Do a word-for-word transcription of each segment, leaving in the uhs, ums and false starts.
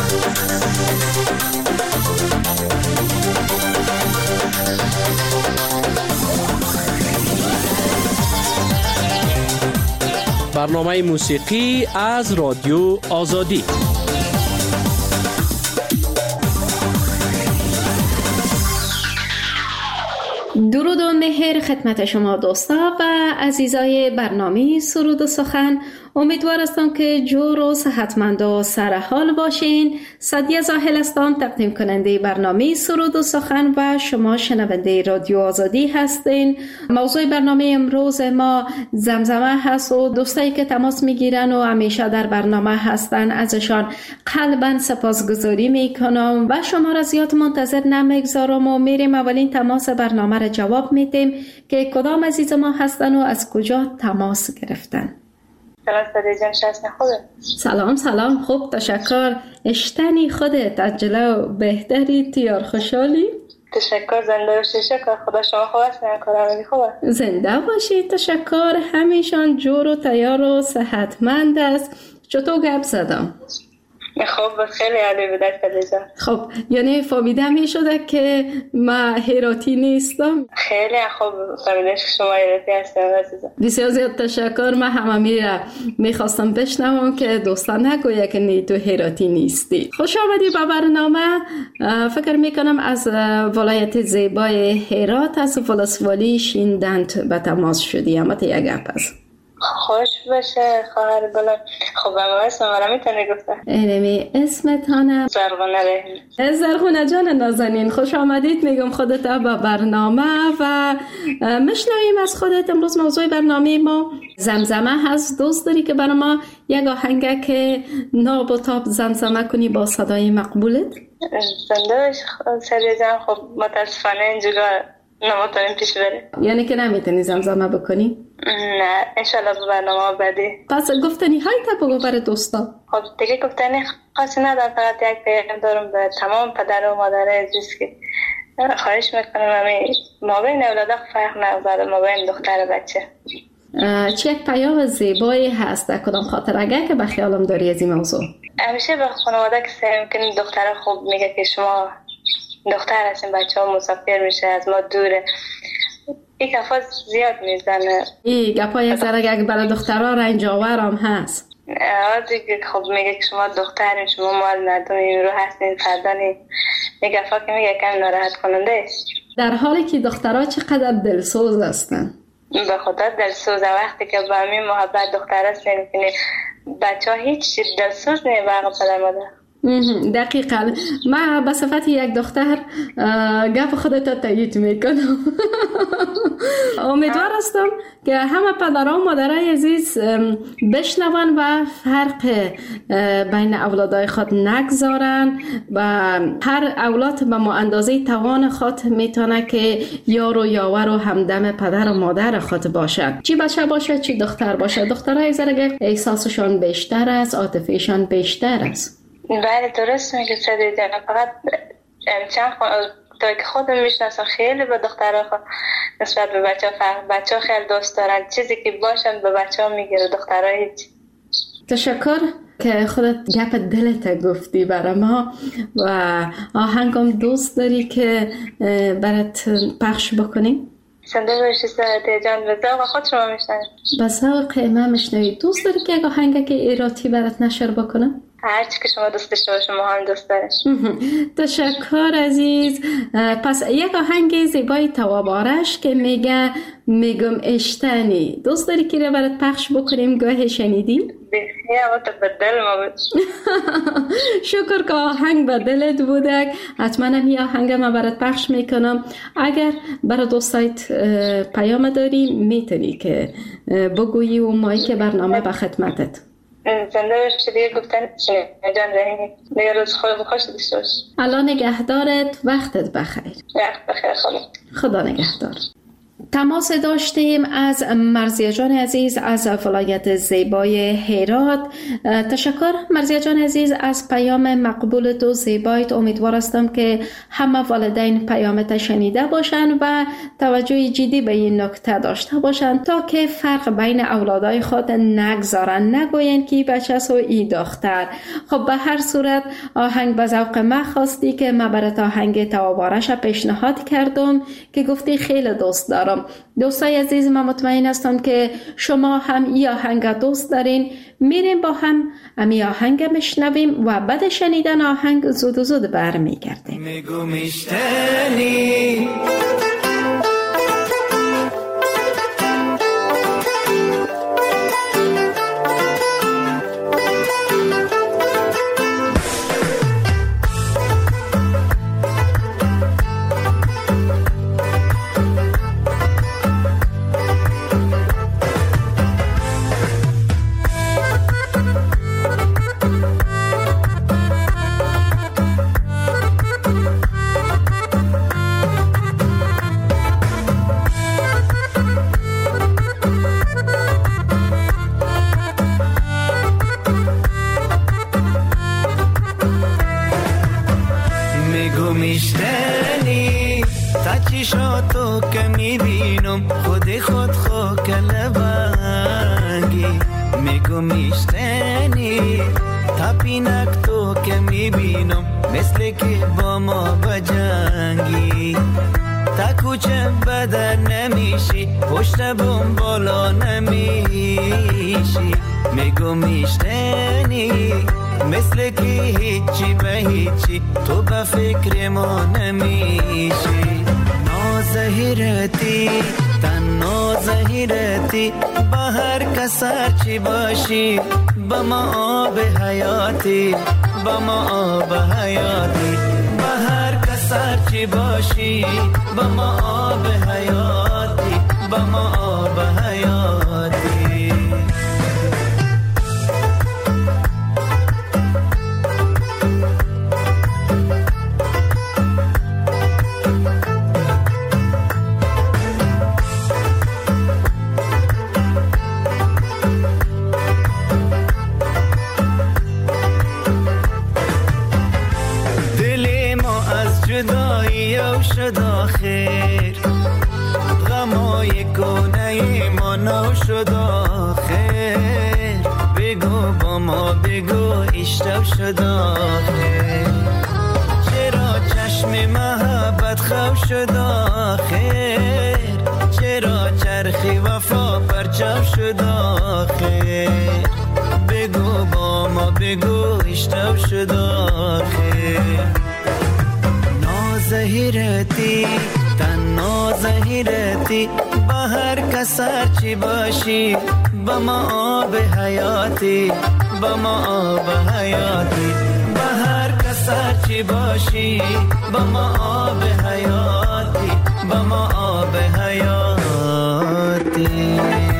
برنامه موسیقی از رادیو آزادی. درود و مهر خدمت شما دوستا و عزیزای برنامه سرود و سخن. امیدوار هستم که جور و صحتمند و سرحال باشین. سعدیه زاهل هستم، تقدیم کننده برنامه سرود و سخن و شما شنونده رادیو آزادی هستین. موضوع برنامه امروز ما زمزمه هست و دوستایی که تماس میگیرن و همیشه در برنامه هستن ازشان قلباً سپاسگزاری میکنم و شما را زیاد منتظر نمیگذارم و میریم اولین تماس برنامه را جواب میدیم که کدام عزیز ما هستن و از کجا تماس گرفتن. سلام سعدیه جان، شهستن خوبه؟ سلام سلام، خوب تشکر. اشتنی خودت عجله و بهتری تیار خوشحالی؟ تشکر، زنده باشی. شکر خدا. شما خوب هستین؟ کارآمدی خوبه؟ زنده باشی، تشکر. همیشان جور و تیار و صحتمند است. چطور گپ زدم؟ خب خیلی عالی بود سعدیه. خب یعنی فهمیده می شده که ما هراتی نیستم؟ خیلی خوب فهمیده که شما هراتی هستیم عزیزم. بسیار زیاد تشکر. من همه میره میخواستم بشنوم که دوستان نگویه که نی تو هراتی نیستی. خوش آمدی به برنامه. فکر میکنم از ولایت زیبای هرات از ولسوالی شیندند به تماس شدی. اما تا یک گپ است. خوش باشه خواهر گلم. خب اما اسم مرا میتونی گفته؟ اینمی اسمتانم زرغونه رحیمی. زرغونه جان نازنین، خوش آمدید میگم خودت به برنامه و مشنویم از خودت. امروز موضوع برنامه ما زمزمه هست. دوست داری که برای ما یک آهنگ که ناب و تاب زمزمه کنی با صدای مقبولت؟ زنده باش سعدیه جان. خب متاسفانه اینجا نمیتونیم پیش بریم. یعنی که نمیتونی زمزمه بکنی؟ نه انشالله به برنامه بعدی. پس گفتنی های تا بگو برای دوستا. خب دیگه گفتنی خاصی ندارم، فقط یک پیغام دارم به تمام پدر و مادر عزیز که خواهش میکنم همین ما بین اولادا فرق نگذاره، ما بین دختر و بچه. چه یک پیام زیبایی هست در کدام خاطر اگر که به خیالم داری از این موضوع؟ همیشه به خانواده که سعی میکنیم دختر خوب میگه که شما دختر هستین، بچه ها مسافر میشه از ما دوره. این گفا زیاد میزنه. این گفا یک ذره اگه برای دخترها رنجاور هم هست. دیگه خب میگه که شما دخترین، شما مال ندونین، رو هستین فردانی. این گفا که میگه کم ناراحت کننده است، در حالی که دخترها چقدر دلسوز هستن. به خدا دلسوزه. وقتی که با همین محبت دختر هستین میکنی بچه ها هیچ دلسوز نیه به عقب پدر مادر. دقیقا. من به صفت یک دختر گپ خودت تایید میکنم. امیدوار هستم که همه پدرها و مادرای عزیز بشنون و فرق بین اولادای خود نگذارن و هر اولاد به ما اندازه توان خود میتونه که یار و یاور و همدم پدر و مادر خود باشن. چی بچه باشه چی دختر باشه، دخترای زرگه احساسشان بیشتر است، عاطفیشان بیشتر است. بله درست میگه سعدیه جان. فقط چند تا که خودم میشناسم خیلی به دخترها خود نسبت به بچه ها فرق. بچه ها خیلی دوست دارن، چیزی که باشن به بچه ها میگیره، دخترها هیچ. تشکر که خودت گپ دلت گفتی برای ما و آهنگم دوست داری که برات پخش بکنیم؟ زنده باشی سعدیه جان. به ذوق خود شما میشنوید؟ به ذوق من میشنوید. دوست داری که آهنگ که ایراتی برات نشر بکنم؟ هر چی که شما دوست داشته باشید ما هم دوست داریم. تشکر عزیز. پس یک آهنگ زیبای توابارش که میگه میگم اشتنی، دوست داری که رو برات پخش بکنیم؟ گاهی شنیدی؟ بسیار تو به دل ما بود. شکر که آهنگ به دلت بوده. حتما هم این آهنگ ما برات پخش میکنم. اگر برای دوستایت پیام داری میتونی که بگویی و مایی که برنامه به خدمتت. زنده باشی. دیگه گفتن جان رحیمی. دیگه روز خود خوش داشته باش. الله نگهدارت. وقتت بخیر. وقت بخیر. خدا خدا نگهدار. تماس داشتیم از مرضیه جان عزیز از ولایت زیبای هرات. تشکر مرضیه جان عزیز از پیام مقبول تو زیبایت. امیدوار هستم که همه والدین پیامت شنیده باشند و توجه جدی به این نکته داشته باشند تا که فرق بین اولادای خود نگذارن، نگوین که بچه سو ای دختر. خب به هر صورت آهنگ به ذوق ما خواستی که ما برات آهنگ توابارش پیشنهاد کردم که گفتی خیلی دوست دارم. دوستای عزیز، من مطمئن هستم که شما هم این آهنگ دوست دارین. میریم با هم امی آهنگ میشنویم و بعد شنیدن آهنگ زود و زود برمیگردیم. میگو میشتنی میشتنی تا چشاتو که میبینم خود خود خو کلبنگی. میگو میشتنی تا پینک تو که میبینم مثل که با ما بجنگی. تا کوچه بدر نمیشی پشت بوم بالا نمیشی. میگو میشتنی مثل که هیچی به هیچی تو به فکر ما نمیشی. نازهیرتی تن نازهیرتی با هر کسر چی باشی با ما آب حیاتی با ما آب حیاتی. با هر کسر چی باشی با ما آب حیاتی با ما آب حیاتی. جدایی او شد آخر غمای کنه ما نو شد آخر. بگو با ما بگو اشتب شد آخر. چرا چشم محبت خو شد آخر. چرا چرخی وفا پرچم شد آخر. بگو با ما بگو اشتب شد آخر. نازهیرتی تن نازهیرتی با هر کسر چی باشی با ما آب حیاتی با ما آب حیاتی. با هر کسر چی باشی با ما آب حیاتی با ما آب حیاتی.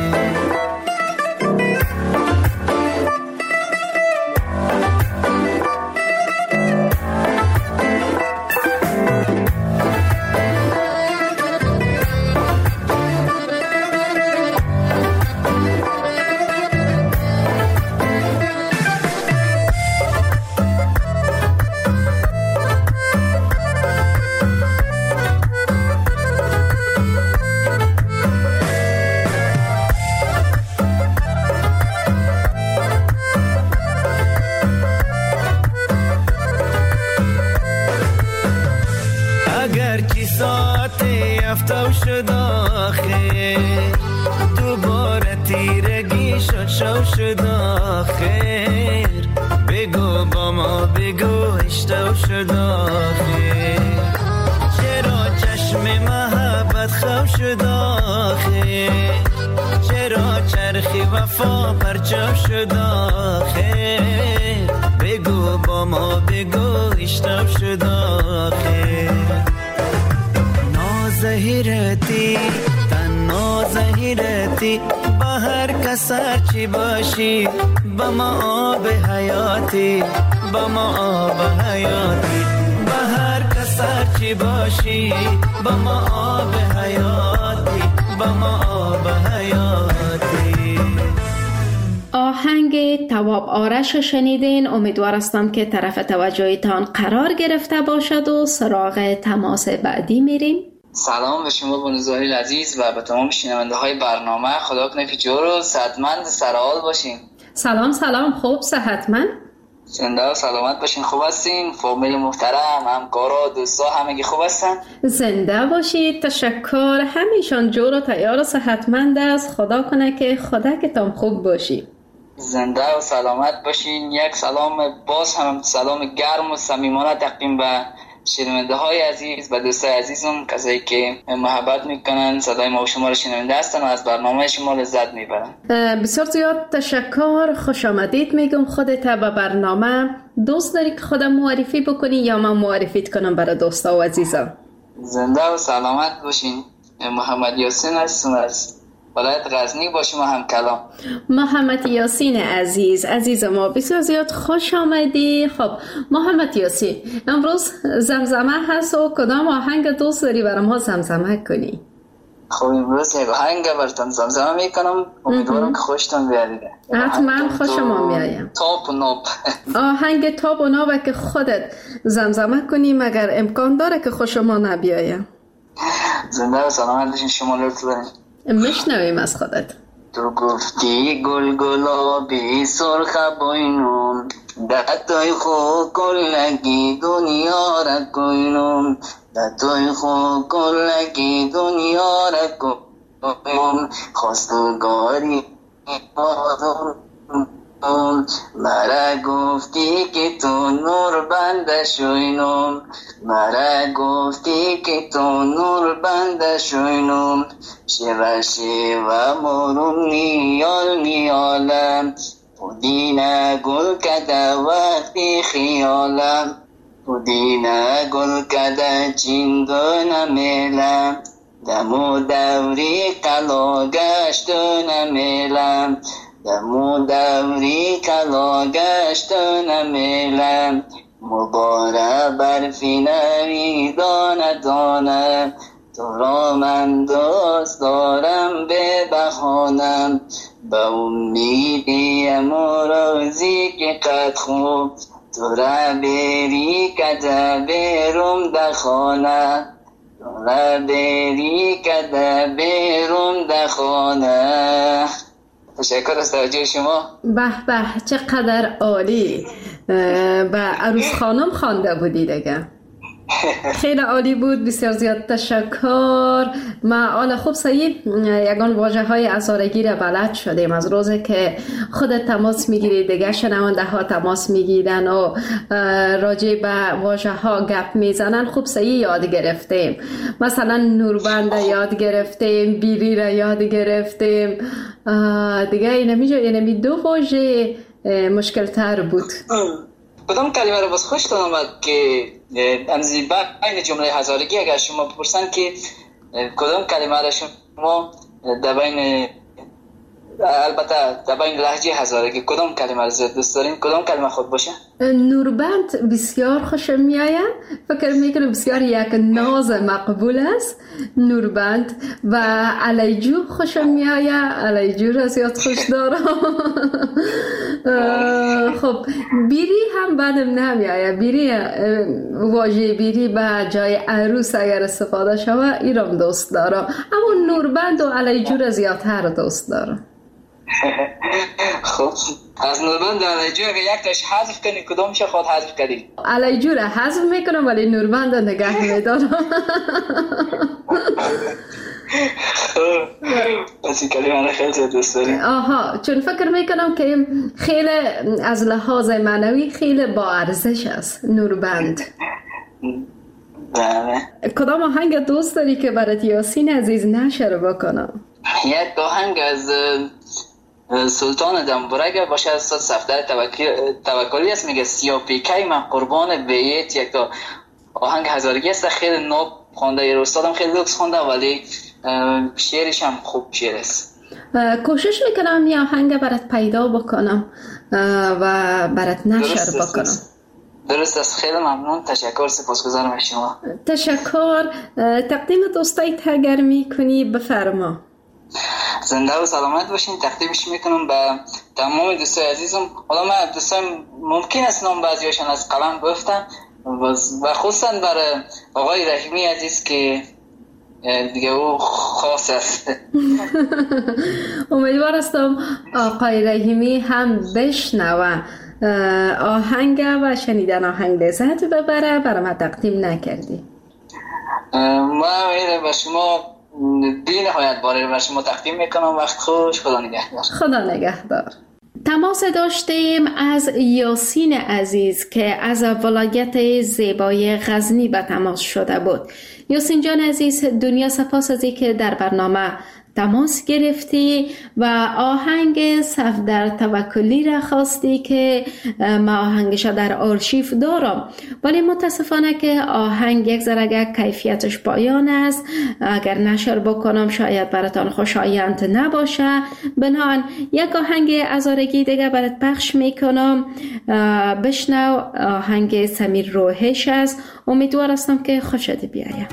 افتو شد آخر دوباره تیرگی شد شو شد آخر. بگو با ما بگو اشتو شد آخر. چرا چشم محبت خو شد آخر. چرا چرخی وفا پرچم شد آخر. بگو با ما بگو اشتو شد آخر. نازهیرتی تن نازهیرتی با هر کسر چی باشی با ما آب حیاتی با ما آب حیاتی. با هر کسر چی باشی با ما آب حیاتی با ما آب حیاتی. آهنگ تواب آرش شنیدین. امیدوار هستم که طرف توجهتان قرار گرفته باشد و سراغ تماس بعدی میریم. سلام به شما بانوزاهی عزیز و به تمام شنونده های برنامه. خدا کنه که جور و صحتمند سرحال باشین. سلام سلام، خوب صحتمند؟ زنده و سلامت باشین. خوب هستین؟ فامیل محترم، همکارا، دوستا همگی خوب هستن؟ زنده باشید. تشکر. همیشان جور و تیار و صحتمند است. خدا کنه که خدا که تام خوب باشی. زنده و سلامت باشین. یک سلام باز هم سلام گرم و صمیمانه تقدیم به شنونده های عزیز و دوستای عزیزم، کسایی که محبت میکنن، صدای ما و شما رو شنونده هستن و از برنامه شما لذت میبرن. بسیار زیاد تشکر. خوش آمدید میگم خودت به برنامه. دوست داری که خودم معرفی بکنی یا من معرفیت کنم برای دوستا و عزیزا؟ زنده و سلامت باشین. محمد یاسین هستم از ولایت غزنی باشیم و هم کلام. محمد یاسین عزیز عزیز ما، بسیار زیاد خوش آمدی. خب محمد یاسین، امروز زمزمه هست و کدام آهنگ دوست داری برای ما زمزمه کنی؟ خب امروز یک آهنگ براتون زمزمه میکنم، امیدوارم که خوشتون بیاد. حتما خوشم میایم. تاپ و ناب. آهنگ تاپ و ناب که خودت زمزمه کنی مگر امکان داره که خوشم نبیایم؟ زنده و سلامت باشین. شما لطف دارین. میشنویم از خودت. تو گفتی گل گلابی سرخ بوینم، دتای خو کلگی دنیا را کوینم، دتای خو کلگی دنیا را کوینم، خواستگاری آدم مرا گفتی که تو نور بنده شوینم، مرا گفتی که تو نور بنده شوینم، شیوه شیوه مرون نیال نیالم، پودینه گل کده وقتی خیالم، پودینه گل کده چیندو نمیلم، دمو دوری قلا گشت نمیلم، دمو دوری کلا گشت نمیلم، مبارک برفی نوی دانه دانه، تو را من دوست دارم به بخانم، به امیدی امروزی که قد خوب تو را بری کده برم دخانه، تو را بری کده برم دخانه. تشکر از توجه شما. به به چقدر عالی. به عروس خانم خوانده بودی دیگه. خیلی عالی بود. بسیار زیاد تشکر. ما حالا خوب صحیح یگان واژه های ازارگی را بلد شدیم از روزی که خودت تماس میگیری، دیگه شنونده ها تماس میگیرن و راجع به واژه ها گپ میزنن. خوب صحیح یاد گرفتیم. مثلا نوربند یاد گرفتیم، بیری را یاد گرفتیم دیگه. اینمی اینمی دو واژه مشکل تر بود. کدام کلمه رو باز خوشتون آمد که امزی بین جمله هزارگی اگر شما بپرسن که کدام کلمه را شما در بین، البته در بین لهجه هزارگی کدام کلمه را دوست دارین، کدام کلمه خود باشه؟ نوربند بسیار خوشم میآید. فکر میکنم بسیار یک ناز مقبول است نوربند. و علیجو خوشم میآید. علیجو را زیاد خوش دارم. خب بیری هم بدم نمیآید. بیری، واژه بیری به جای عروس اگر استفاده شود ایرام دوست دارم، اما نوربند و علیجو را زیادتر دوست دارم. خب از نوربند و علیجو اگر یک تاش حذف کنی کدامش خود حذف کردی؟ علیجو را حذف میکنم ولی نوربند را نگه میدارم. پس این کلمه را خیلی دوست داریم. آها، چون فکر میکنم که خیلی از لحاظ معنوی خیلی با ارزش است نوربند. بله. کدام آهنگ دوست داری که برات یاسین عزیز نشر بکنم؟ یک آهنگ از سلطان دنبورگ باشه، از صفدر توکلی است، میگه سیاه پیکی من قربان بیت. یک تا آهنگ هزارگی است، خیلی ناب خونده، یه استادم خیلی لوکس خونده ولی شعرش هم خوب شعر است. کوشش میکنم یه آهنگ برات پیدا بکنم و برات نشر بکنم. درست است. خیلی ممنون. تشکر. سپاسگزارم از شما. تشکر. تقدیم دوستایت اگر میکنی بفرما. زنده و سلامت باشین. تقدیمش میکنم به تمام دوستای عزیزم. حالا من دوستان ممکن است نام بعضیاشون از قلم گفتم و خصوصا برای آقای رحیمی عزیز که دیگه او خاص است. امیدوار هستم آقای رحیمی هم بشنوه آهنگ و شنیدن آهنگ لذت ببره. برای ما تقدیم نکردی. ما به شما بی نهایت باره به شما تقدیم میکنم. وقت خوش. خدا نگهدار. خدا نگهدار. تماس داشتیم از یاسین عزیز که از ولایت زیبای غزنی به تماس شده بود. یاسین جان عزیز، دنیا سپاس از اینکه در برنامه تماس گرفتی و آهنگ صفدر توکلی را خواستی که ما آهنگش در آرشیف دارم، ولی متاسفانه که آهنگ یک ذره کیفیتش پایان است. اگر نشر بکنم شاید براتان خوشایند نباشه. بنابراین یک آهنگ ازارگی دیگه برات پخش میکنم. بشنو. آهنگ سمیر روحش است. امیدوار هستم که خوشت بیاید.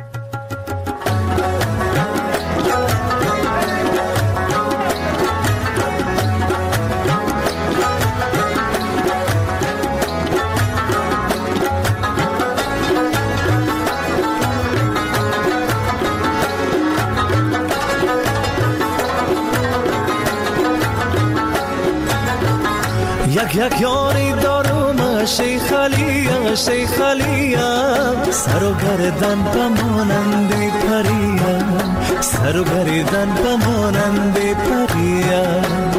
یک یک یاری دارم شیخ علیم شیخ علیم، سر و گردن بمانند پریم، سر و گردن بمانند پریم.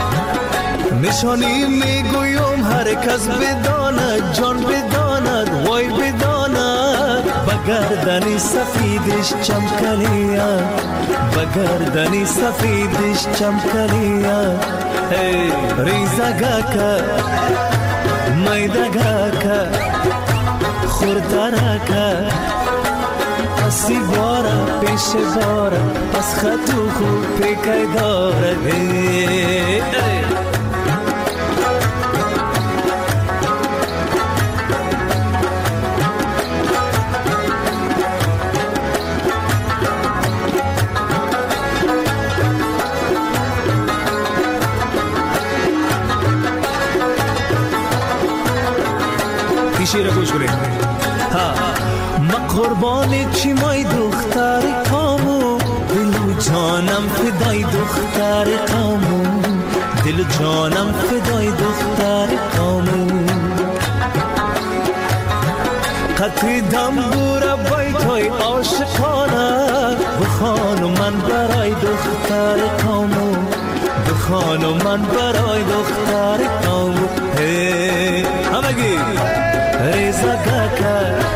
نشانی میگویم هر کس بداند، جان بداند، وای بداند، بگردنی سفیدش چمکلیم، بگردنی سفیدش چمکلیم. Hey, ریزگاکا میدگاکا خوردارکا پسی بارا پیش بارا پس خطو خوب پیکای داره. hey, hey. شیر گوش کنید. ها ما قربان چی مای دختر کامو، دل و جانم فدای دختر کامو، دل و جانم فدای دختر کامو. قطری دنبور بیتای عاشقانه، بخوانو من برای دختر کامو، بخوانو من برای دختر کامو. هی همگی ریزگاکا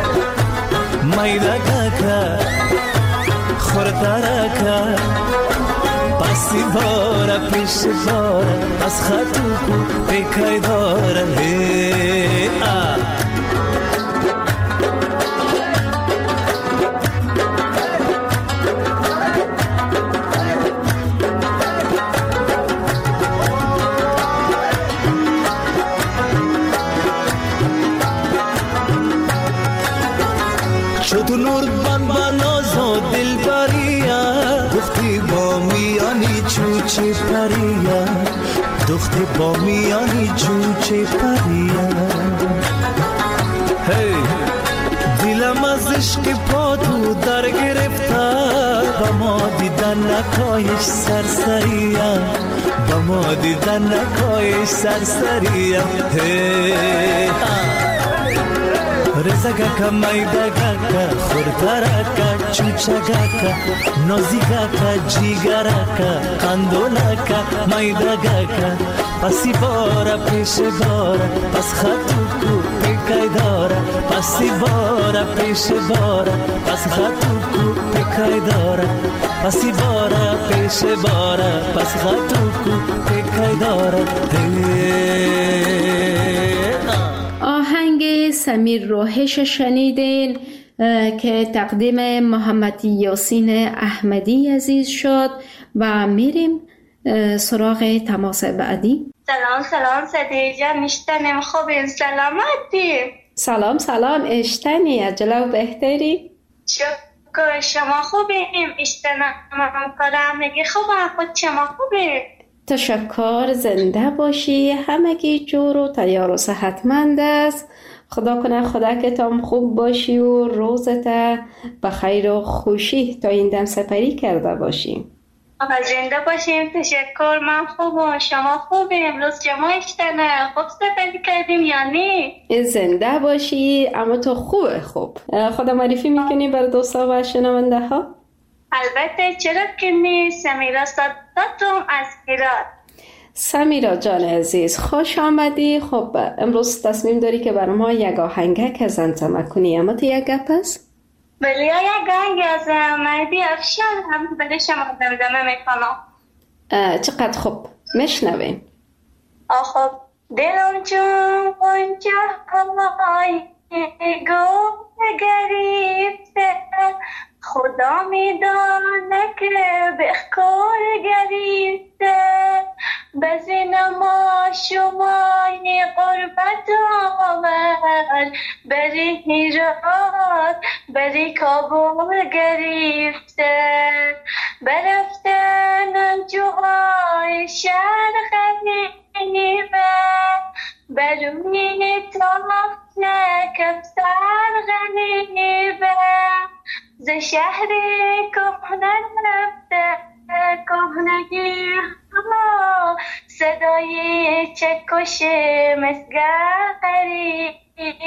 میدگاکا خوردارکا پسی بارا پیش بارا از خطو کو پیکای داره. hey, ah. تو نور بان بانازو دل بریا، دختی با میانی چوچه پریا، دختی با میانی چوچه پریا. hey. دلم از عشق پا تو در گرفتار، با ما دیدن نکایش سرسریا، با ما دیدن نکایش سرسریا. hey. رزگاکا میدگاکا خوردارکا چوچگاکا نازیگاکا جیگراکا قندولاکا میدگاکا پسی بارا پیش بارا پس خطو کو پیکای دارا، پسی بارا پیش بارا پس خطو کو پیکای دارا، پسی بارا پیش بارا پس خطو کو پیکای دارا. آهنگ سمیر روحش شنیدین که تقدیم محمد یاسین احمدی عزیز شد و میریم سراغ تماس بعدی. سلام سلام صدیق جان، میشتنیم خوبین؟ سلامتی؟ سلام سلام اشتنی عجله و بهتری؟ شکر شما خوبیم اشتنم کنم نگه خوبم خود شما خوبیم تشکر زنده باشی همگی جور و تیار و صحتمند است خدا کنه خدا که تام خوب باشی و روزت به خیر و خوشی تا این دم سپری کرده باشی آقا زنده باشیم تشکر من خوبم شما خوبیم امروز جمع اشتنه خوب سپری کردیم یا نه زنده باشی اما تو خوبه خوب خدا معرفی میکنی بر دوستا و شنونده ها البته چرا که نیست سمیرا صداتم از هرات سمیرا جان عزیز خوش آمدی خب امروز تصمیم داری که برای ما یک آهنگک از زمزمه کنی اما تو یک گپ است؟ بله یک آهنگ از مهدی افشار هم بده شما زمزمه میکنم چقدر خوب میشنوین آخه دلم چون قنچه های گفت گریفته خدا میدانه که بخکار گریفته بزین ما شمای قربت آمد بری هیرات بری کابل گریفته برفتن انجوهای شهر غریبه برونی تافت کفتر غریبه ز شهر کهنه رفته کهنگی ما صدای چکش مسگر قریب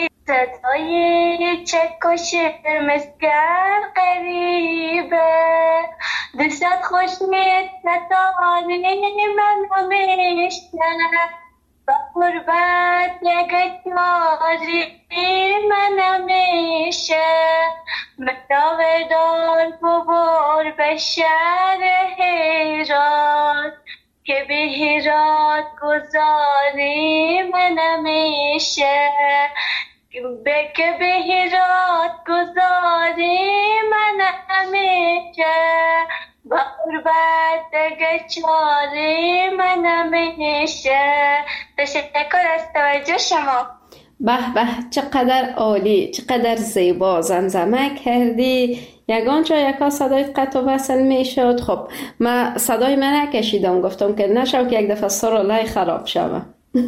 صدای چکش مسگر قریبه دوست خوشمید نداری من همیشه با قربت یک ماری من همیشه مداوه دار ببار به شهر هیرات که به هیرات گذاری من همیشه به که به هیرات گذاری من همیشه با قربت دگه چاری من همیشه تشکر از توجه شما به به چقدر عالی چقدر زیبا زمزمه کردی یگان جا یکا صدایت قطع و وصل می شد خب من صدای من نکشیدم گفتم که نشو که یک دفعه سرالای خراب شوه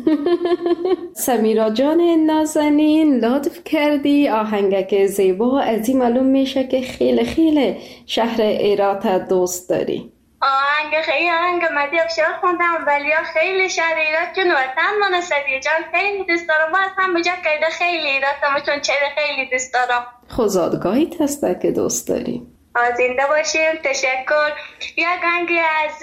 سمیرا جان نازنین لطف کردی آهنگک زیبا از این معلوم میشه که خیلی خیلی شهر هرات دوست داری آهنگ خیلی آهنگ مهدی افشار خوندم ولی خیلی شهر هرات چون وطن من سدیه جان خیلی دوست دارم باز هم بجا کرده خیلی هراتم چون چه خیلی دوست دارم خوزادگاهیت هسته که دوست داری زنده باشیم تشکر یک آهنگ از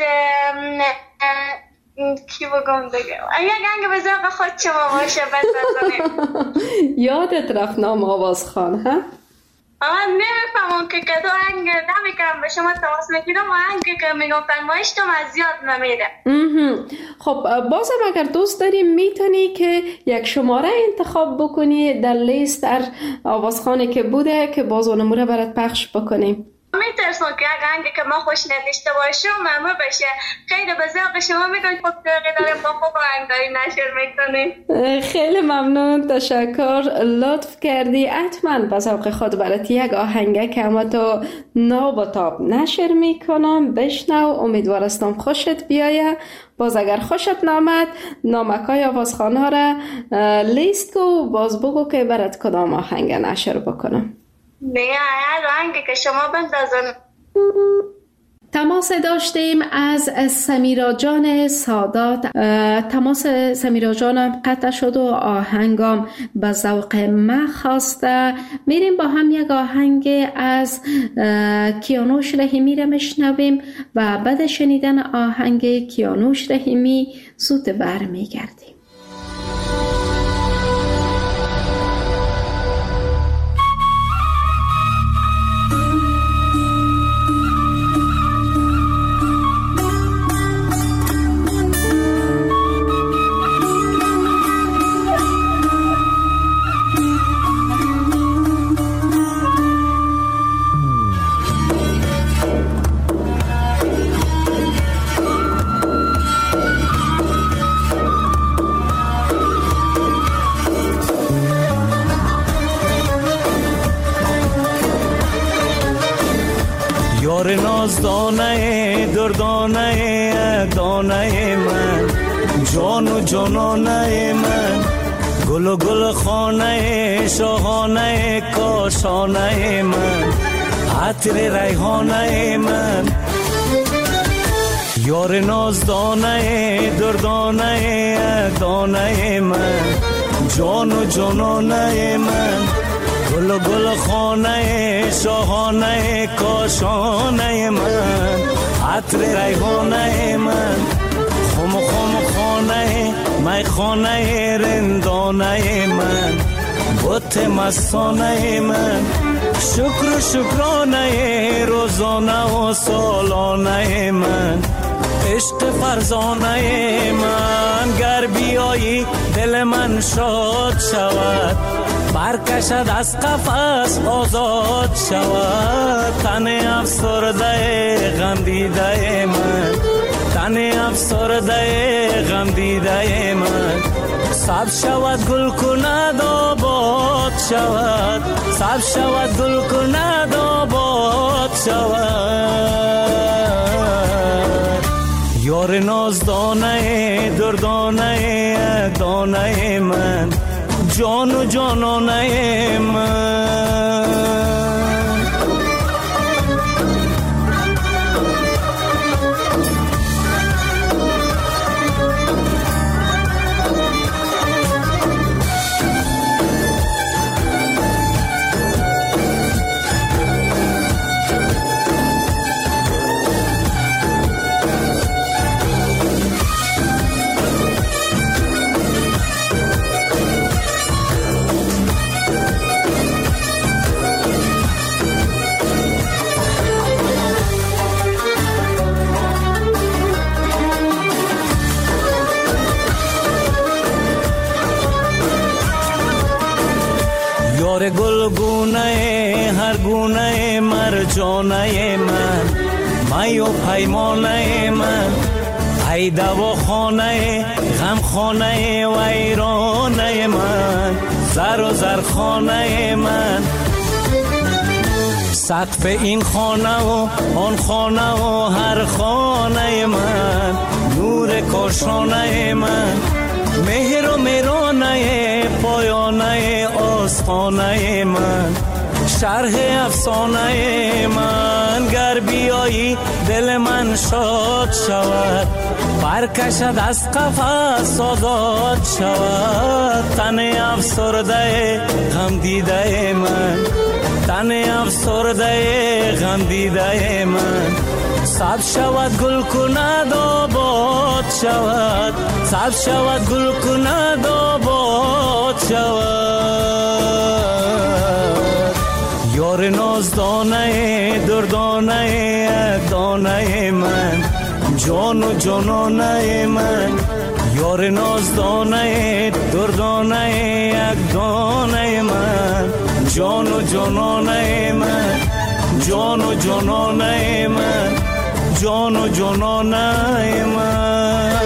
کی بگم دیگه یک آهنگ به ذوق خود شما باشه بس بزنیم یادت رفت نام آوازخان ها من نمیفهمم که کدو آهنگ نمیکنم به شما تماس میگیرم آهنگی که میگم فرمایش تو از یاد نمیره خب بازم اگر دوست داری میتونی که یک شماره انتخاب بکنی در لیست در آوازخانه که بوده که باز اونموره برات پخش بکنیم میترسم که یک آهنگی که ما خوش نداشته باشم ممنون بشه خیلی به ذوق شما میکنید خوب دقیقی داریم با خوب آهنگ داری نشر میکنید خیلی ممنون تشکر لطف کردی حتما به ذوق خود برات یک آهنگه که اما تو ناب و تاب نشر میکنم بشنو امیدوارستم خوشت بیایه باز اگر خوشت نامد نامکای آوازخانه را لیست کو باز بگو که برات کدام آهنگ نشر بکنم نه هر آهنگی که شما بندازن تماس داشتیم از سمیرا جان سادات تماس سمیرا جانم قطع شد و آهنگم به ذوق من خواسته میریم با هم یک آهنگ از کیانوش رحیمی را میشنویم و بعد شنیدن آهنگ کیانوش رحیمی زود برمیگردیم یار نازدانه دردانه دانه من، جان و جانانه من، گل و گل خانه شاهانه کاشانه من، عطر ریحانه من. یار نازدانه دردانه دانه من، جان و جانانه من، گل و گل خانه شاهانه کاشانه من، عطر ریحانه من، خم خم خانه می خانه رندانه من، بت مستانه من، شکر و شکرانه روزانه و سالانه من، عشق فرزانه من. گر بیایی دل من شاد شود، برکشد از قفس آزاد شود. تن افسرده غم دیده من، تن افسرده غم دیده من، سبز شود گل کند آباد شود، سبز شود گل کند آباد شود. یار نازدانه دردانه دانه من، جان و جانانه من. یار گلگونه هر گونه مرجانه من، می و پیمانه من، ای دواخانه غم خانه و ایرانه من، زر و زرخانه من، سقف این خانه و آن خانه و هر خانه من، نور کاشانه من، مهر و مهرانه پایانه آستانه من، شرح افسانه من. گر بیایی دل من شاد شود، برکشد از قفس آزاد شود. تن افسرده غم دیده من، تن افسرده غم دیده من، سبز شود گل کند آباد شود، سبز شود گل کند آباد شود. یار نازدانه دردانه دانه من، جان و جانانه من، یار نازدانه دردانه یک دانه من، جان و جانانه من، جان و جانانه من، جان و جانانه من.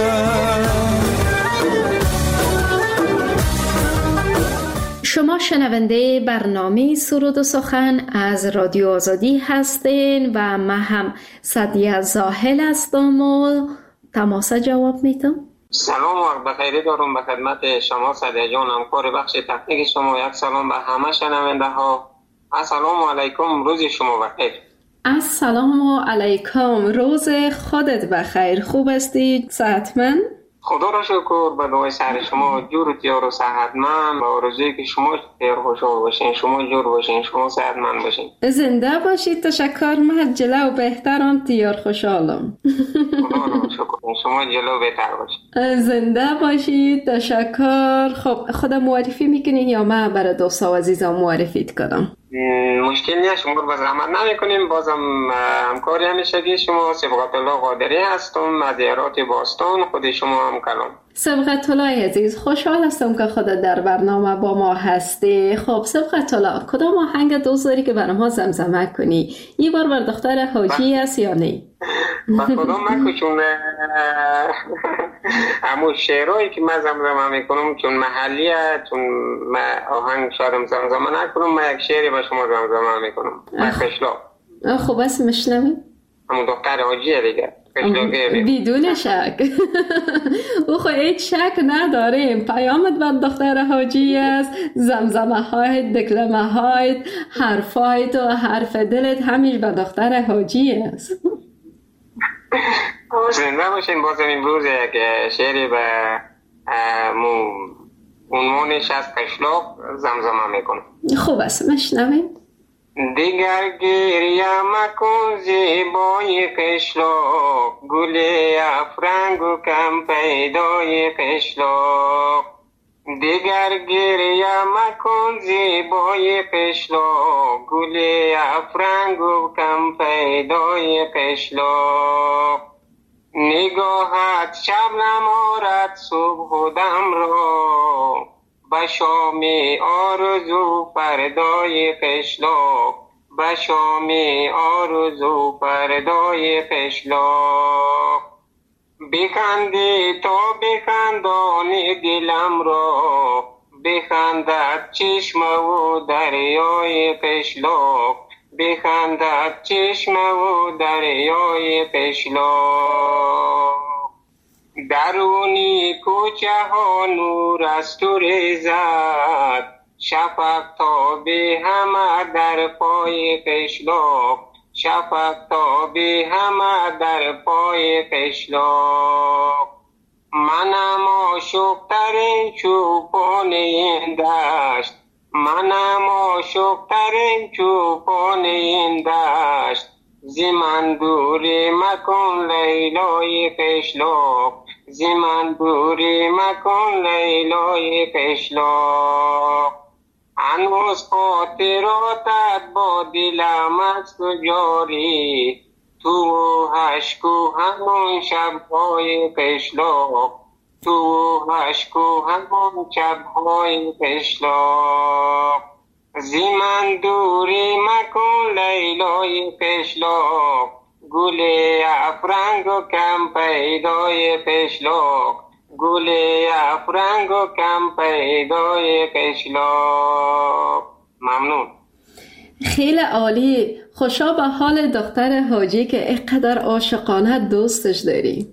شما شنونده برنامه سرود و سخن از رادیو آزادی هستین و من هم سعدیه زاهل هستم و تماس جواب میتم. سلام و بخیر دارم به خدمت شما سعدیه جان، همکار بخش تکنیک شما. یک سلام به همه شنونده ها. السلام علیکم، روز شما بخیر. السلام علیکم، روز خودت بخیر. خوب هستی؟ صحتمند؟ خدا را شکر، به دعای سر شما جور و تیار و صحتمند و آرزویی که شما تیار خوشحال باشین، شما جور باشین، شما صحتمند باشین. زنده باشید. تشکر. من جلو و بهترم، تیار خوشحالم. خدا را شکر، شما جلو بهتر باشید. زنده باشید. تشکر. خب خودم معرفی میکنین یا من برای دوستا و عزیزان معرفیت کنم؟ مشکل نیست، شما با زحمت نمیکنیم. بازم همکاری همیشگی شما صبغت الله قادری هستم از ایرات باستان. خود شما هم کلام. صبغت الله عزیز، خوشحال هستم که خودت در برنامه با ما هستی. خب صبغت الله، کدام آهنگ دوست داری که برای ما زمزمه کنی؟ یه بار بر دختر حاجی هست یا نه؟ با کدام نکو، چون همون شعرهایی که من زمزمه میکنم چون محلیه، چون من آهنگ شاید زمزمه نکنم، من یک شعری با شما زمزمه میکنم. من خشلا خب بس مشنویم. همون دختر حاجیه دیگه. بدون شک. او خب هیچ شک نداریم پیامت بر دختر حاجی است. زمزمه های دکلمه های حرفای تو حرف دلت همیش به دختر حاجی است. زنده باشین. بازم امروز یک شعری به عنوانش از قشلاق زمزمه میکنم. خوب است مشنویم. دیگر گریه مکن زیبای قشلاق، گل افرنگ و کم پیدای قشلاق. دیگر گریه مکن زیبای قشلاق، گل افرنگ و کم پیدای قشلاق. نگاهت شبنم آرد صبح و دم را، به شام آرزو فردای قشلاق. به شام آرزو فردای قشلاق. بخندی تا بخندانی دلم را، بخندد چشم و دریای قشلاق. بخندد چشم و دریای قشلاق. درونی کوچه ها نور از تو ریزد، شفق تابی همه در پای قشلاق. شفق تابی همه در پای قشلاق. منم عاشق ترین چوپان این دشت، منم عاشق ترین چوپان این دشت. زمن دوری مکن لیلای قشلاق، زمن دوری مکن لیلای قشلاق. هنوز خاطراتت با دلم است جاری، تو هشکو همون شبهای قشلاق. تو هشکو همون شبهای قشلاق. زمن دوری مکن لیلای قشلاق، گل افرنگ و کم پیدای قشلاق. گل افرنگ و کم پیدای قشلاق. ممنون. خیلی عالی. خوشا به حال دختر حاجی که اینقدر عاشقانه دوستش داری.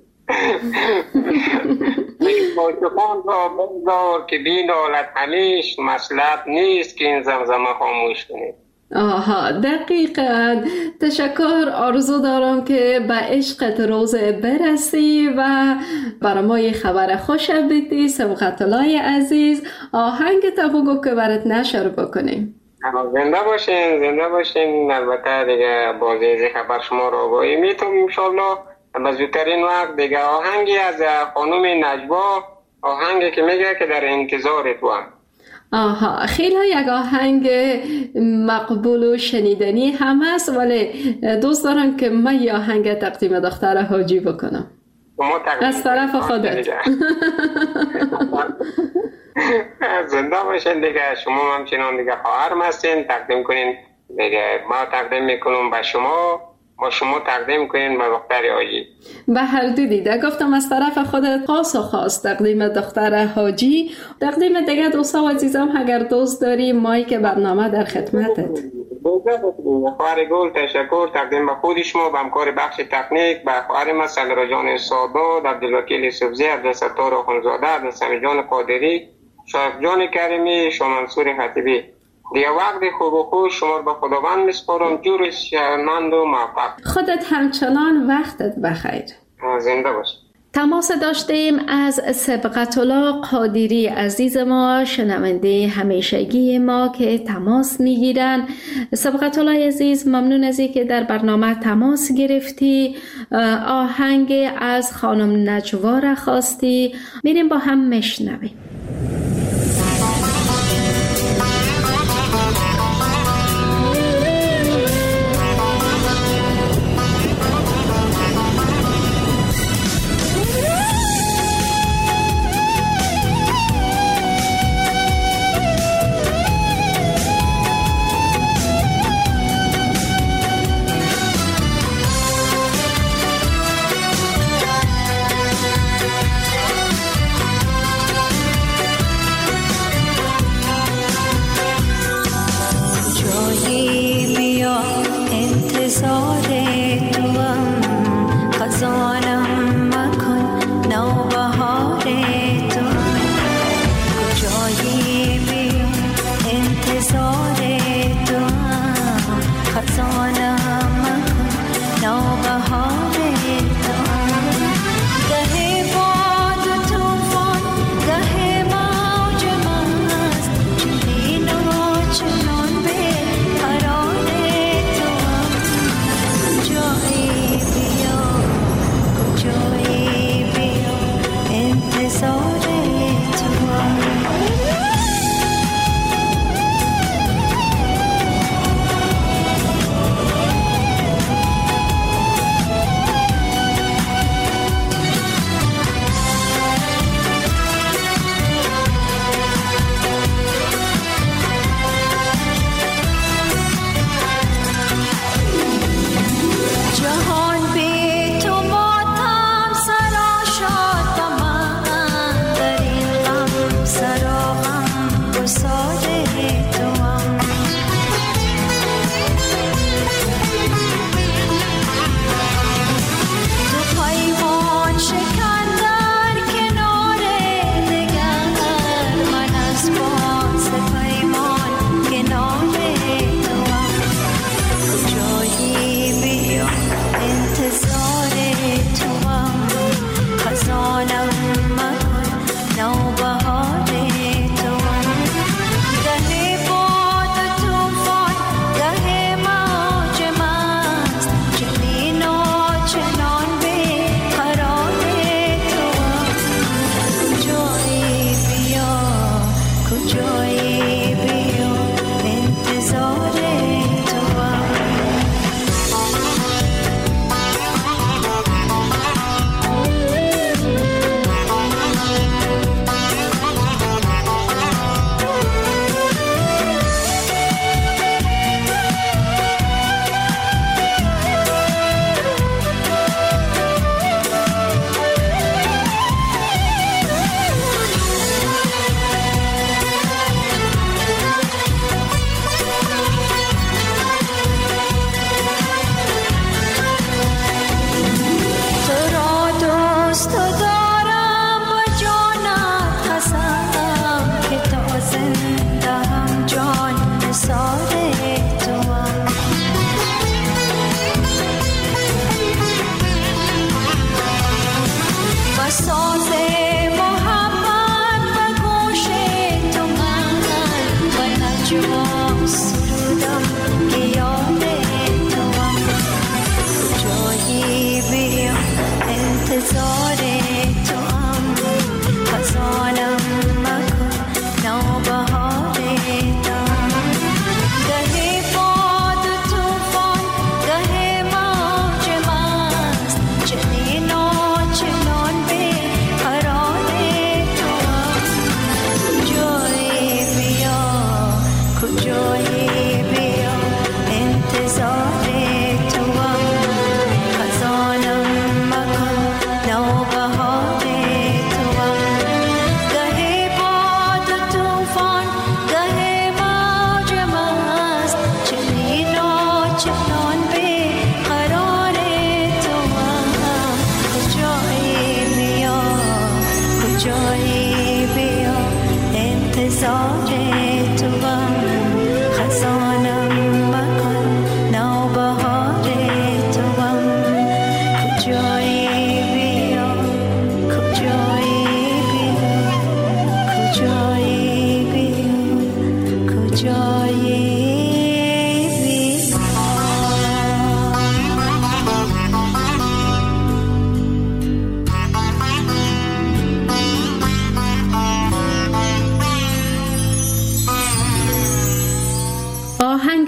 عاشقان را بگذار که بین حالت همیش مصلحت نیست که این زمزمه خاموش کنید. آها دقیقاً. تشکر. آرزو دارم که به عشقت روز برسی و برای ما یه خبر خوش بدی. سبقت الله عزیز. آهنگ تا بگو که برات نشر بکنیم. زنده باشین زنده باشین. البته دیگه بازی خبر شما رو آگاهی میتونم انشالله به زودترین وقت دیگه آهنگی از خانم نجوا، آهنگی که میگه که در انتظار تو هم. آها خیلی یک آهنگ مقبول و شنیدنی هم است، ولی دوست دارم که من یه آهنگ تقدیم دختر حاجی بکنم از طرف خودت. زنده باشین دیگه. شما همچنان دیگه خواهرم هستین، تقدیم کنین دیگه. ما تقدیم میکنم به شما، ما شما تقدیم کنین به دختر حاجی. به هر دو دیده گفتم از طرف خودت خاص و خاص تقدیم دختر حاجی. تقدیم دیگه دوستا و عزیزام اگر دوست داری مایی که برنامه در خدمتت. خواهر گل تشکر. تقدیم به خود شما، به همکار بخش تکنیک، به خواهر ما سلرا جان سادات، عبدالوکیل سبزی، عبدالستار آخونزاده، عبدالسمی جان قادری، شایخ جان کریمی، شما منصور خطیبی. دیگه وقت خوب و خوش شما به خداوند میسپارم. جور شرمند و موفق. خودت همچنان وقتت بخیر. زنده باش. تماس داشتیم از سبقت الله قادری عزیز ما، شنونده همیشگی ما که تماس میگیرن. سبقت الله عزیز ممنون از اینکه در برنامه تماس گرفتی. آهنگ از خانم نجوا را خواستی، میریم با هم مشنویم.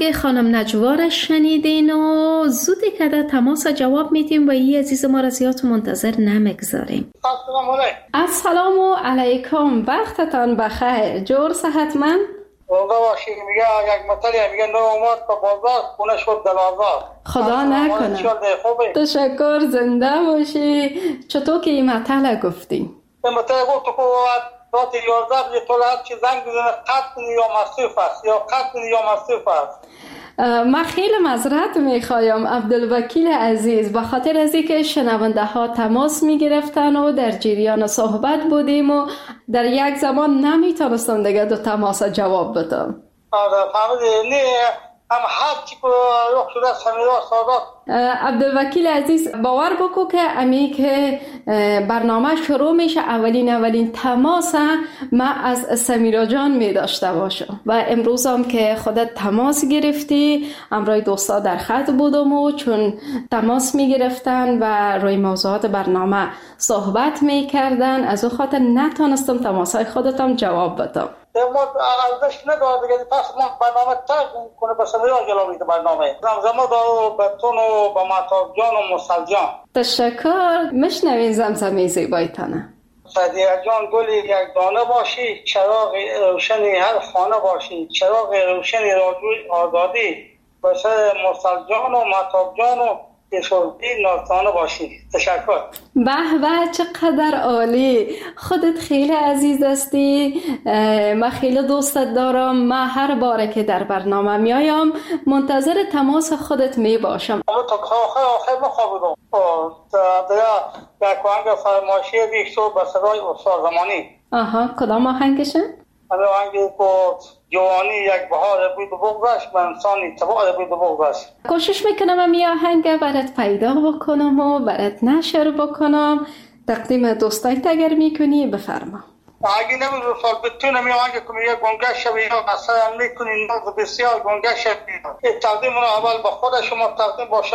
صدای خانم نجوار شنیدین و زودی که در تماس جواب میدیم و یه عزیز ما را زیاد منتظر نمیگذاریم. السلام علیکم. السلام علیکم، وقتتان بخیر. جور صحتمند؟ والله باشی. میگه یک مطلی میگه نو اومد به بازار خونه شد دلازار. خدا نکنه. تشکر، زنده باشی. چطور که این مطلع گفتی؟ این مطلع گفت که ساعت یازده بجه طلعت که زنگ بزنه قطع یا مصروف است یا قطع یا مصروف است. من خیلی معذرت میخوایم عبدالوکیل عزیز، به خاطر از اینکه شنونده ها تماس میگرفتن و در جریان صحبت بودیم و در یک زمان نمیتونستم دیگه دو تماس جواب بدم. آره فهمیدی؟ نه هم حد چی که رخ شده سمیرا سادات. عبدالوکیل عزیز باور بکو که امی که برنامه شروع میشه اولین اولین تماس من از سمیرا جان می داشته باشم و امروز هم که خودت تماس گرفتی امروی دوستا در خط بودم و چون تماس می گرفتن و روی موضوعات برنامه صحبت می کردن از او خاطر نتونستم تماسای خودتم جواب بدم. ما ارزش نداره دیگه، پس ما برنامه تر کنه به سمیرا جلو میده برنامه زمزمه دارو بتون و با مطاب جان و مسل جان. تشکر. مشنوین زمزمه زیبایتانه. صدیقه جان گلی یک دانه باشی، چراغ روشنی هر خانه باشی، چراغ روشنی آزادی بسر مسل جان و مطاب جان و یسوردی نازدانه باشی. تشکر. به به چقدر عالی. خودت خیلی عزیز هستی، من خیلی دوستت دارم. من هر باره که در برنامه میایم منتظر تماس خودت می باشم. اما تا آخر آخر بخوابیدم در یک آهنگ فرمایشی بیشتر به صدای استاد زمانی. آها کدام آهنگشه؟ همه آهنگی که جوانی یک بهار بود و بگذشت به انسانی تبار بود و بگذشت. کوشش میکنم امی آهنگ برات پیدا بکنم و برات نشر بکنم. تقدیم دوستایت اگر میکنی بفرما. اگه نمیدونم سال بتونم یه آهنگ که میگه گنگه شوی یا مثلا میکنی ناز بسیار گنگه شوی. این تقدیم رو اول به خود شما تقدیم باشه،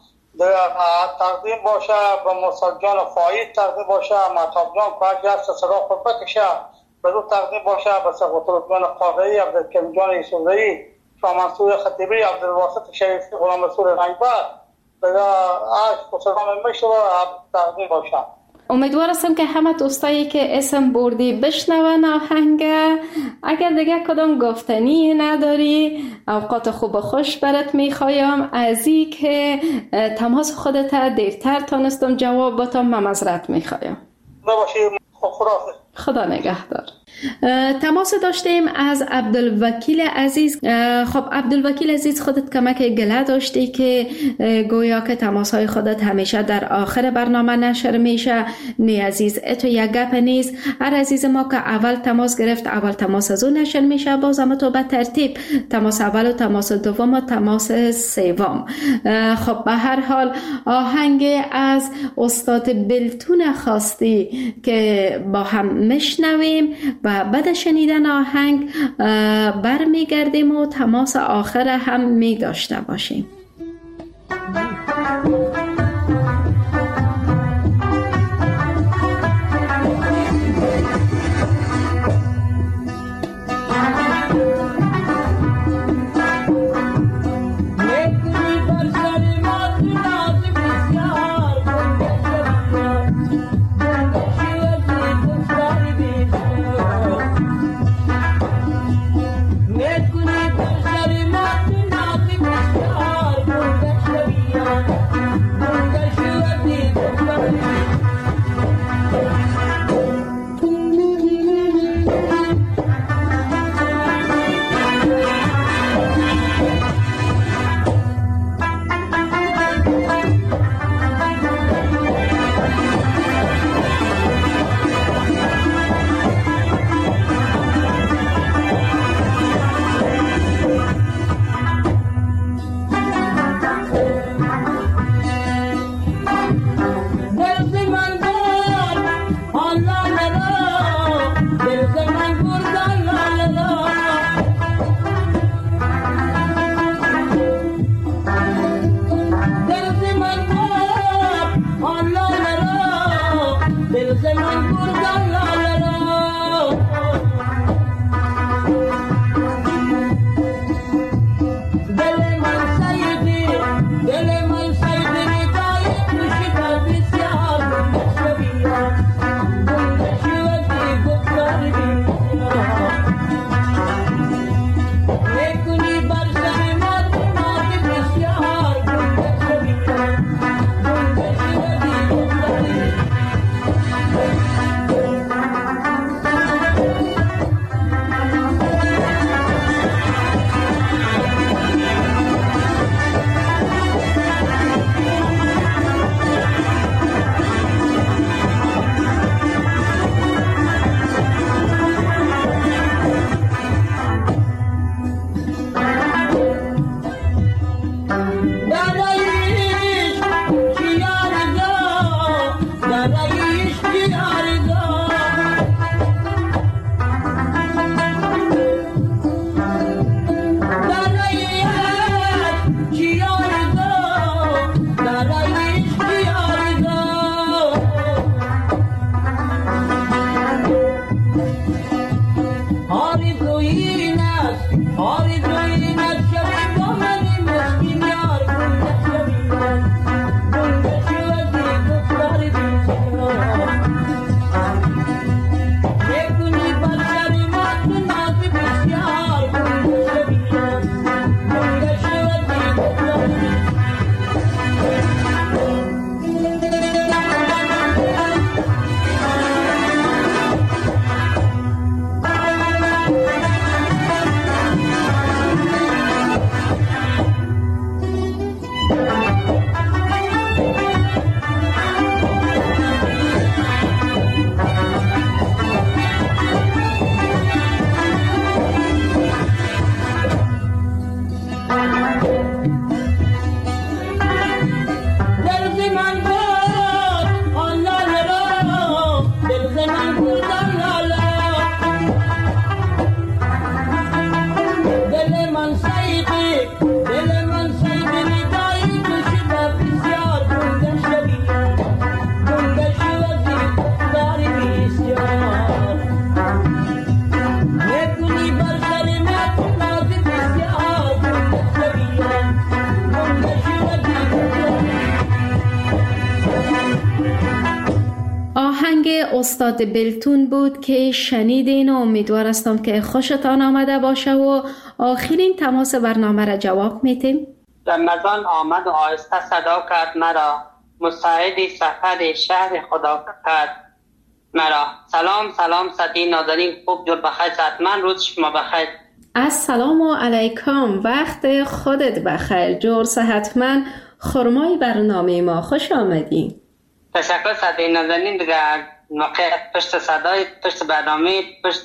تقدیم باشه به مسل جان فاید، تقدیم باشه مطاب جان که اگه هست صدا خود بکشه، به دو تقدیم باشه به سقوط جان قاضی، عبدالکریم جان یسوعی، شاه منصور خطیبی، عبدالواسط شریفی، غلام رسول رنگبر دیگه عشق و سلام میشه و تقدیم باشه. امیدوار هستم که همه دوستایی که اسم بردی بشنون آهنگ. اگر دیگه کدام گفتنی نداری اوقات خوب و خوش برات میخوایم. از این که تماس خودت دیرتر تانستم جواب بدم من معذرت میخوایم. بباشید. خدا خدا نگهدار. تماس داشتیم از عبدالوکیل عزیز. خب عبدالوکیل عزیز خودت کمک گله داشتی که گویا که تماس های خودت همیشه در آخر برنامه نشر میشه. نی عزیز اتو یک گپ نیست. هر عزیز ما که اول تماس گرفت اول تماس از اون نشر میشه، باز هم تو به ترتیب تماس اول و تماس دوم و تماس سوم. خب به هر حال آهنگ از استاد بلتون خواستی که با هم مشنویم و بعد شنیدن آهنگ برمیگردیم و تماس آخر هم می داشته باشیم. Thank you. استاد بلتون بود که شنیدین و امیدوار هستم که خوشتان آمده باشه و آخرین تماس برنامه را جواب میتیم. رمضان آمد و آهسته صدا کرد مرا، مساعد سفر شهر خدا کرد مرا. سلام سلام صدی نازنین، خوب جور بخیر، صحتمند، روز شما بخیر. السلام علیکم، وقت خودت بخیر، جور صحتمند. خرمای برنامه ما خوش آمدین. تشکر صدی نازنین. دیگه موقع پشت صدای پشت برنامه پشت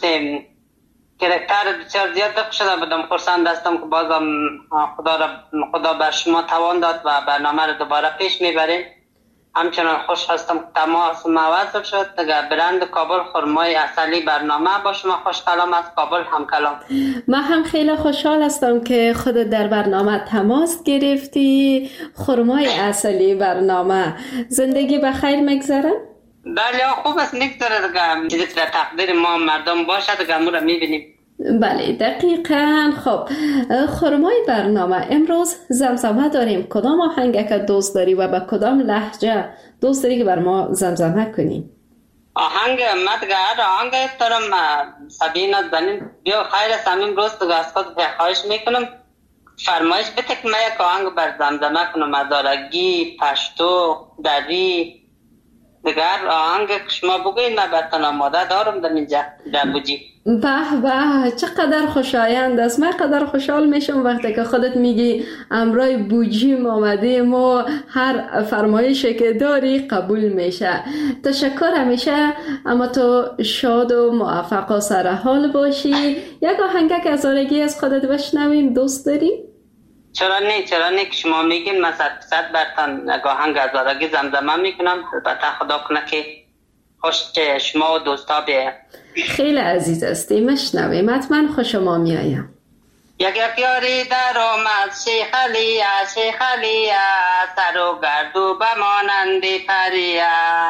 کرکتر بسیار زیاد دق شده بودم. خرسند هستم که بازم خدا را خدا بر شما توان داد و برنامه را دوباره پیش میبریم. همچنان خوش هستم که تماس معوض شد. دیگه برند کابل خرمای اصلی برنامه با شما خوش کلام از کابل هم کلام. من هم خیلی خوشحال هستم که خودت در برنامه تماس گرفتی. خرمای اصلی برنامه زندگی بخیر میگذره؟ بله خوب است، میگذره دیگه. چیزی که تقدیر ما مردم باشه دیگه امور میبینیم. بله دقیقاً. خب خرمای برنامه امروز زمزمه داریم. کدام آهنگ که دوست داری و به کدام لهجه دوست داری که بر ما زمزمه کنی؟ آهنگ ما دیگه هر آهنگ دارم. سبینا بنین بیا خیر سمیم روز دیگه از خود خواهش میکنم فرمایش بده که من یک آهنگ بر زمزمه کنم. ادارگی، پشتو، دری دیگه هر آهنگ که شما بگوید من برتان آماده دارم در اینجا جبوجی. به به چقدر خوشایند است. من قدر خوشحال میشم وقتی که خودت میگی امرای بوجیم آمدیم و هر فرمایشی که داری قبول میشه. تشکر همیشه. اما تو شاد و موفق و سرحال باشی. یک آهنگ که از آرگی از خودت بشنویم دوست داری؟ چرا نه چرا نه که شما میگین من صد صد برتان آهنگ از آرگی زمزمه میکنم. البته خدا کنه که خوش شما و دوستا بیاید. خیلی عزیز استی مشنویم. حتما خوش ما میایم. یک یک یاری در آمد شیخ علیه شیخ علیه سر و گردو بمانندی پریه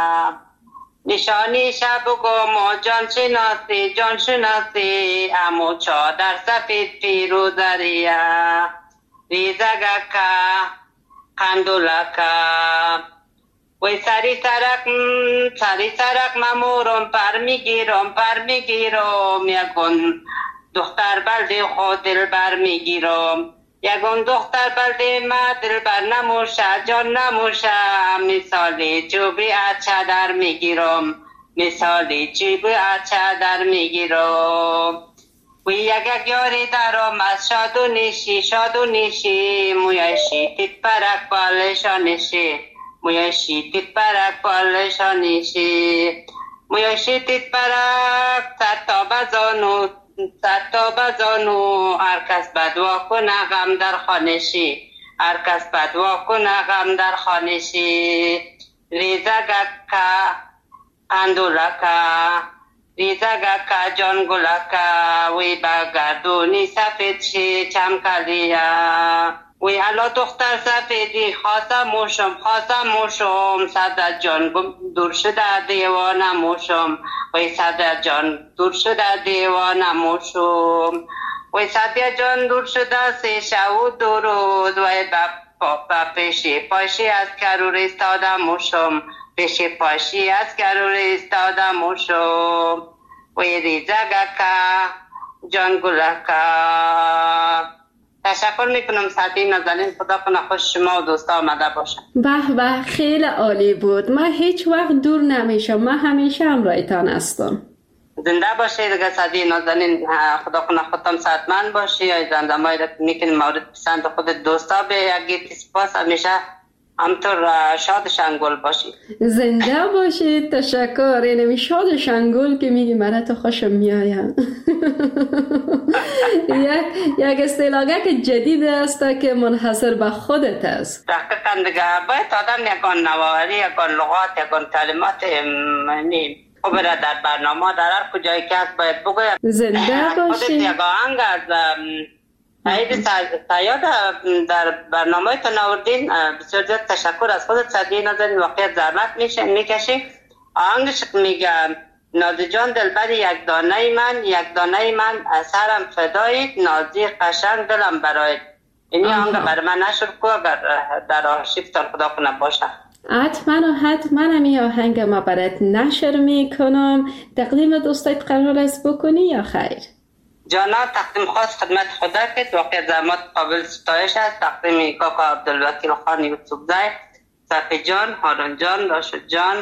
نشانی شب گم و جان شناسی جان شناسی امو چادر سفید پیروزریه ریزگکا قندولکا وی سری سرک سری سرک ممورم پر میگیرم پر میگیرم یکون دختر بلده خود دل بر میگیرم یکون دختر بلده ما دل بر نموشه جان نموشه مثالی چوبی اچه در میگیرم مثالی چوبی اچه در میگیرم وی یک یک یاری درم از شاد و نیشی شاد و نیشی مویشی تیت پرک بالشانشی مویشی تیت پرک بالشانشی مویشی تیت پرک ست تا بزانو ست تا بزانو هر کس بدوا کنه غم در خانشی هر کس بدوا کنه غم در خانشی ریزگکا اندولکا ریزگکا جان گلکا وی با گردونی سفید شی چمکلیا وی الا دختر سفیدی خواستم موشم خواستم موشم صد جان دور شده دیوانه موشم وی صد جان دور شده دیوانه موشم وی صد جان دور شده سی شو درود وی با پیشی پاشی از کرور استادم موشم پیشی پاشی از کرور استادم موشم وی ریزگکا جان گلکا. تشکر میکنم سعدی نازنین. خدا کنه خوش شما و دوستا آمده باشم. به به خیلی عالی بود. من هیچ وقت دور نمیشم. من همیشه همراهتان هستم. زنده باشید دیگه سعدی نازنین. خدا کنه خودتان صحتمند باشی. یا زندمایی را میکنی مورد پسند خود دوستا به یکی سپاس همیشه همطور شاد شنگول باشید. زنده باشید. تشکر. اینمی شاد شنگول که میگی من تو خوشم میایم. یک یک اصطلاحی که جدید است که منحصر به خودت است. دقیقاً دیگه باید آدم یکان نواری یکان لغات یکان کلمات نیم خوبه را در برنامه در هر کجایی که هست باید بگوید. زنده باشید. خودت یک آهنگ از عید سیاد در برنامه تان آوردین. بسیار زیاد تشکر از خودت سعدیه نازنین، واقعیت زحمت میکشی. آهنگش میگه نازی جان دلبر یک دانه من، یک دانه من سرم فدایت، نازی قشنگ دلم برای. این آهنگ برای من نشر کو اگر در آرشیفتان خدا کنم باشه. حتما و حتما همی آهنگ ما برات نشر میکنم. تقدیم دوستایت قرار است بکنی یا خیر؟ جانا تقدیم خاص خدمت خدا کرد، واقعا زحمت قابل ستایش است. تقدیم کاکا عبدالوکیل خان یوسف زای، صفی جان، هارون جان، راشد جان،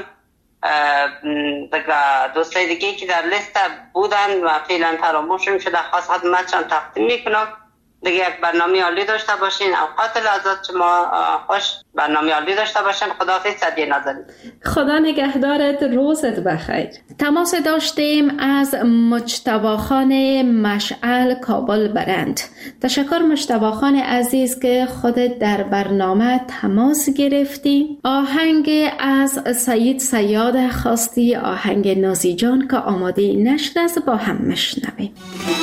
دیگه دوستای دیگه که در لیست بودن و فعلا فراموش شده، خاص خدمتشان تقدیم میکنم. دیگه یک برنامه عالی داشته باشین. اوقات لحظات شما خوش، برنامه عالی داشته باشین. خداحافظ سعدیه نازنین. خدا نگهدارت، روزت بخیر. تماس داشتیم از مجتبی خان مشعل کابل برند. تشکر مجتبی خان عزیز که خودت در برنامه تماس گرفتی. آهنگ از سید صیاد خواستی، آهنگ نازی جان که آماده نشر است، با هم مشنویم.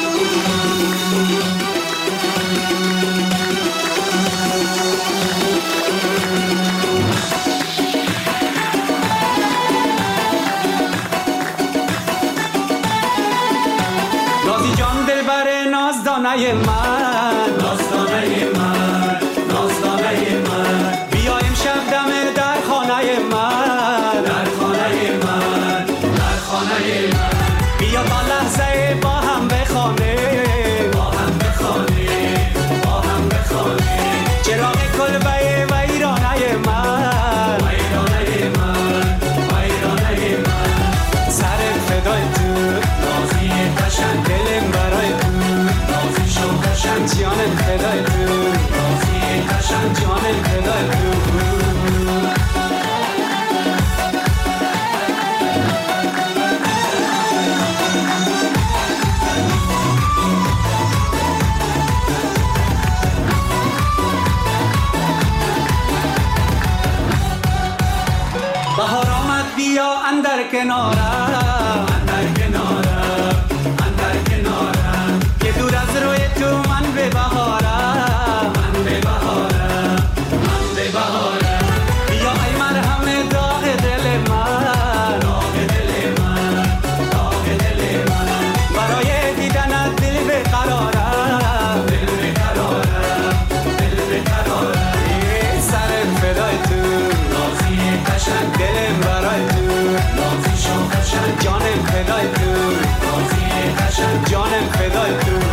نازدانه من، نازدانه من، نازدانه من، بیا امشب دم در خانه من، در خانه من، در خانه من، بیا تا لحظه با هم بخوانه، با هم بخوانه، با هم بخوانه، چراغ کلبه ویرانه من، ویرانه من، ویرانه من، سر فدای تو نازی قشنگ، دلم برای تو قشنگ، جانم فدای تو نازی قشنگ، جانم فدای تو. بهار آمد بیا اندر کنارم، اندر کنارم، اندر کنارم، که دور از روی تو من به بهارم، من به بهارم، من به بهارم، بیا ای مرهم داغ دل من، داغ دل من، داغ دل من، برای دیدنت دل بیقرارم، دل بیقرارم، دل بیقرارم، سر فدای تو نازی قشنگ، دلم برای تو نازی شو قشنگ، جانم فدای تو نازی قشنگ، جانم فدای تو.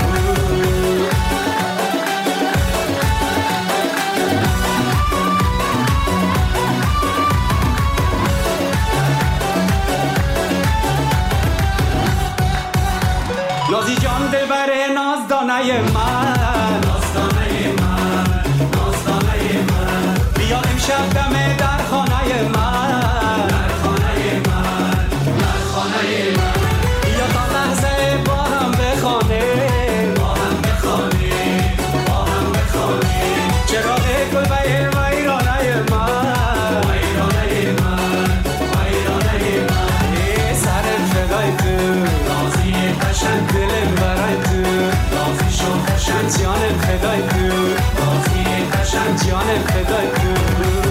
نازی جان دلبر نازدانه من، نازدانه من، نازدانه من، بیا امشب دم در خانه من، در خانه من، در خانه من، بیا تا لحظه با هم بخوانه، با هم بخوانه، با هم بخوانه، چراغ کلبه ویرانه من، ویرانه من، ویرانه من، سر فدای تو نازی قشنگ، دلم برای تو نازی شو قشنگ، جانم فدای تو نازی قشنگ، جانم فدای تو.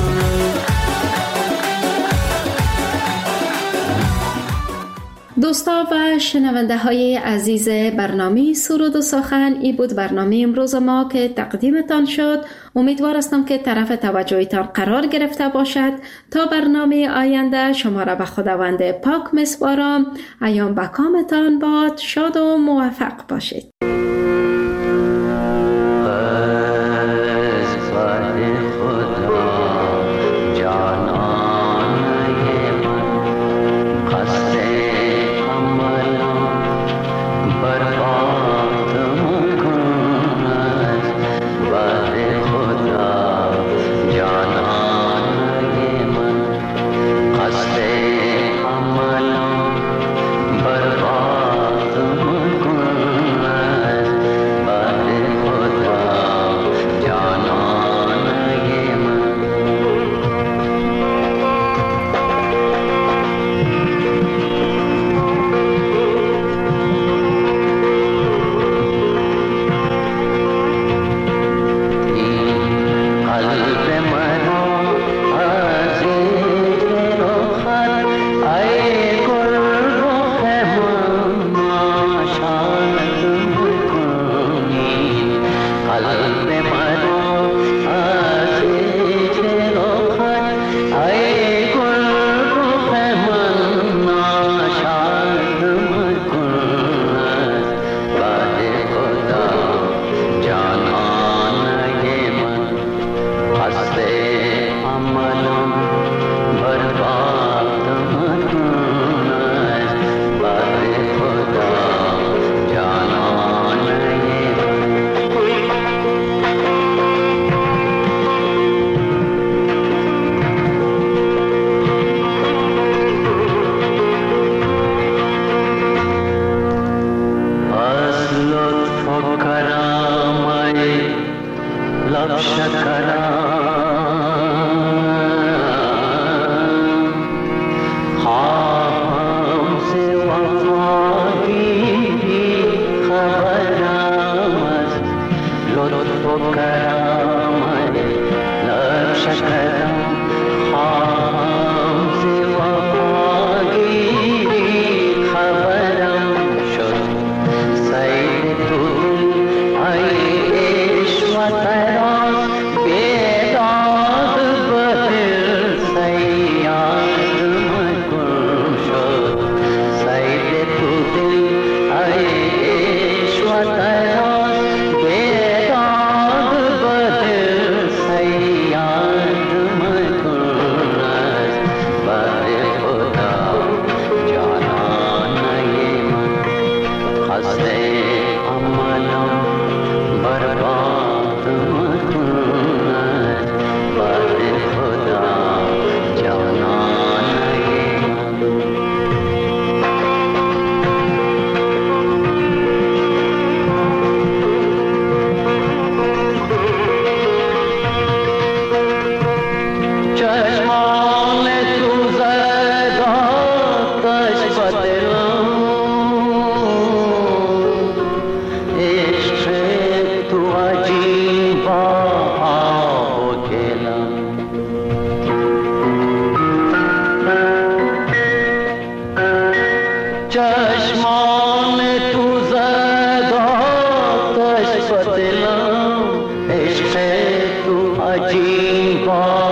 دوستا و شنونده های عزیز برنامه سرود و سخن، ای بود برنامه امروز ما که تقدیمتان شد. امیدوار هستم که طرف توجهتان قرار گرفته باشد. تا برنامه آینده شما را به خداوند پاک میسپارم. ایام بکامتان باد، شاد و موفق باشید. برباد लब शकरा چشمان تو زداتش بدلم عشق تو عجیبا